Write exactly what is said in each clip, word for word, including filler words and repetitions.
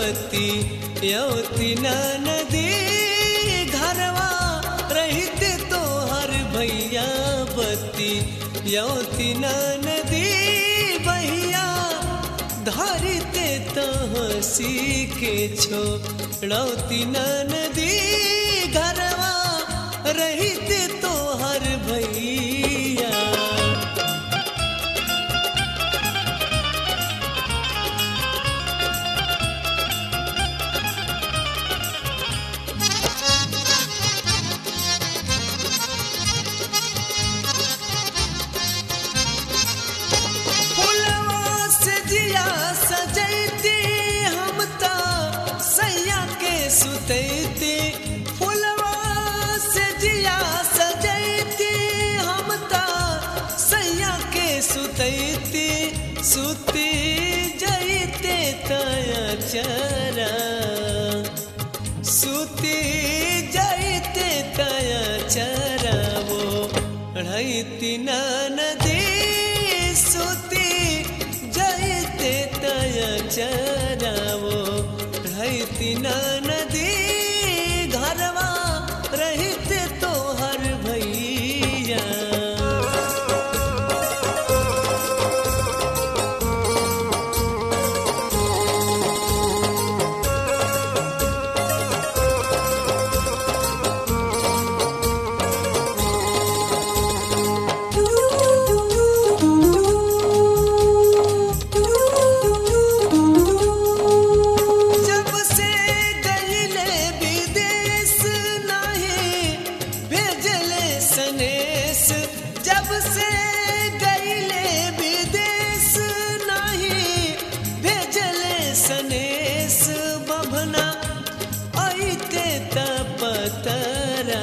बती यौती नदी घरवा रहते तो हर भैया बती यौती नदी भैया धरते तो हंसी के छोड़ौती नदी घरवा रहते तो हर भैया। सुतैती फुलवा से जिया सजैती हम ता सैया के सुतैती सुती जैते तया चरा सुती जैते तया चरा वो रहती नदी सुती जैते तया चरा वो रहती नदी घरवा रहते तो हर भैया। जब से गईले विदेश नहीं भेजले सनेस बभना आइते तपतरा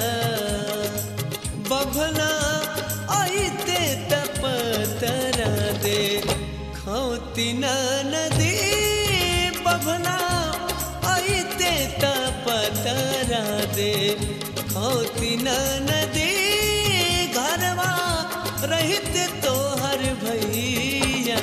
बभना आइते तपतरा दे खौती नदी बभना आइते तपतरा दे खौती नदी घरवा रहते तो हर भैया।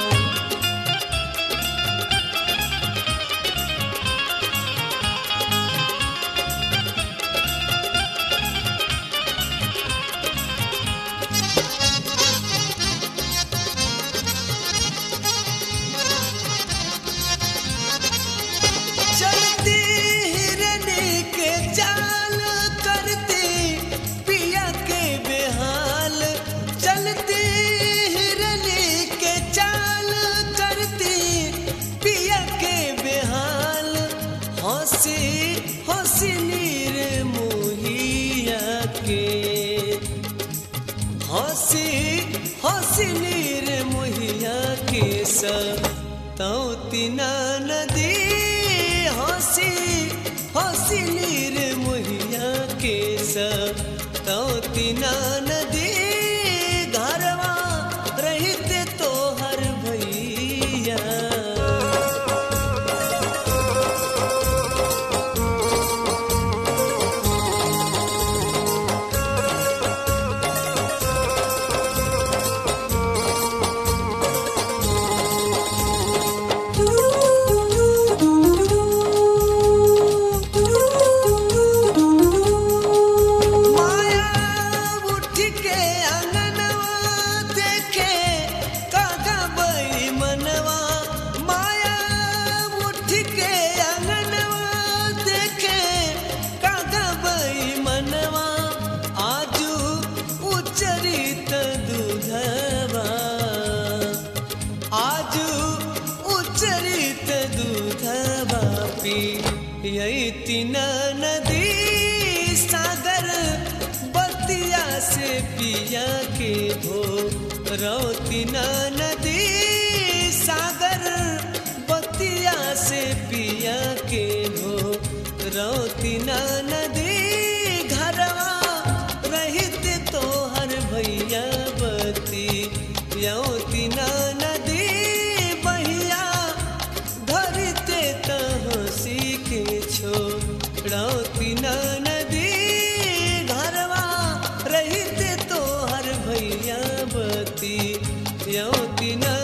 चलती हिरनी के चाल करती पिया के बेहाल चलती हिरनी के चाल करती पिया के बेहाल हंसी हंसी नीर मुहिया के हंसी हंसी नीर मुहिया के सतौती नदी हंसी हंसी नीर मुहिया के सतौती नदी घरवा रहते तो हर भैया। यैती नदी सागर बतिया से पिया के धो रौती नदी सागर बतिया से पिया के धो रौती नदी घरवा रहते तो हर भैया बती यौती नदी भैया धरते तहसी के छोड़ौती नदी घरवा रहते तो हर भैया बती यौती न